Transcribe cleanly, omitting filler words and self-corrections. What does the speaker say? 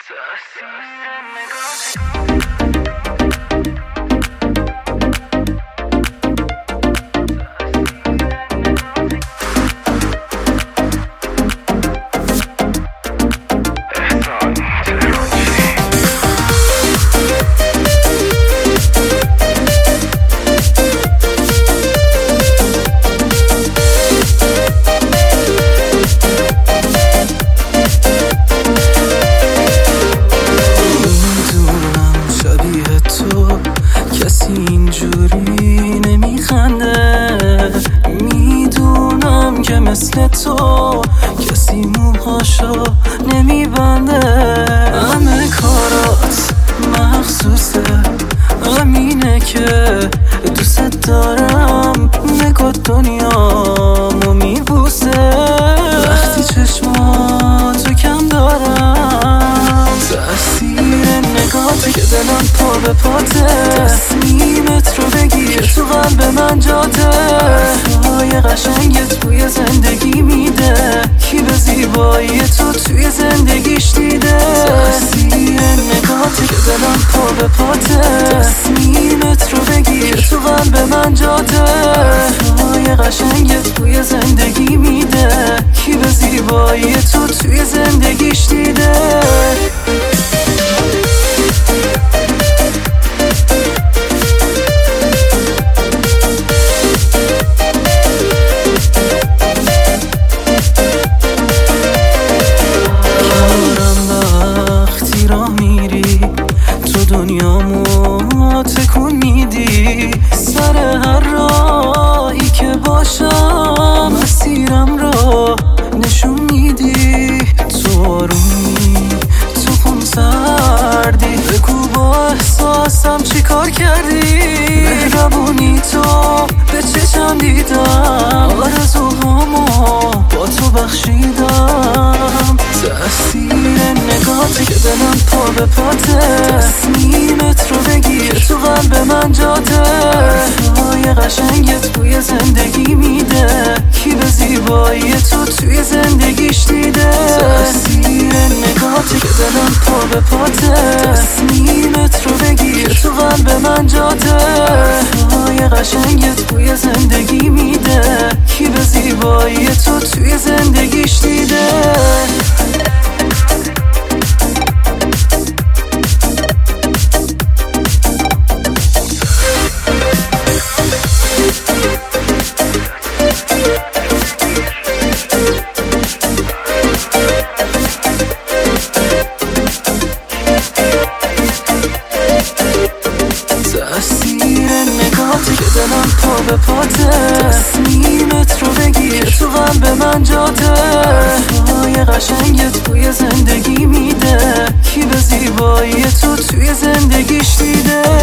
اینجوری نمیخنده، میدونم که مثل تو کسی موهاشو نمیبنده. همه کارات مخصوصه، همینه که دوست دارم. نگاه دنیامو میبوسه وقتی چشماتو کم دارم. تأثیر نگاته که دلم پا به پاته، تصمیمت رو بگیر که تو قلب من جاته. حرفای قشنگت بوی زندگی میده، کی به زیبایی تو توی زندگیش دیده. تأثیر نگاته که دلم پا به پاته، تصمیمت رو بگیر که تو قلب من جاته. حرفای قشنگت بوی زندگی میده، کی به زیبایی تو توی زندگیش دیده. دنیامو تکون میدی، سر هر راهی که باشم مسیرم رو نشون میدی. تو آرومی، تو خونسردی، بگو با احساسم چی کار کردی. مهربونی تو به چشم دیدم، آرزوهامو با تو بخشیدم. تأثیر نگاته که دلم پا به پاته، تصمیمت رو بگیر تو قلب من جاته. حرفای قشنگت بوی زندگی میده، کی به زیبایی تو توی زندگیش دیده. تأثیر نگاته که دلم پا به پاته، تصمیمت رو بگیر تو قلب من جاته. حرفای قشنگت بوی زندگی میده، کی به زیبایی تو توی زندگیش دیده. تأثیر نگاته که دلم پا به پاته، تصمیمت رو بگیر تو قلب من جاته. حرفای قشنگت بوی زندگی میده، کی به زیبایی تو توی زندگیش دیده.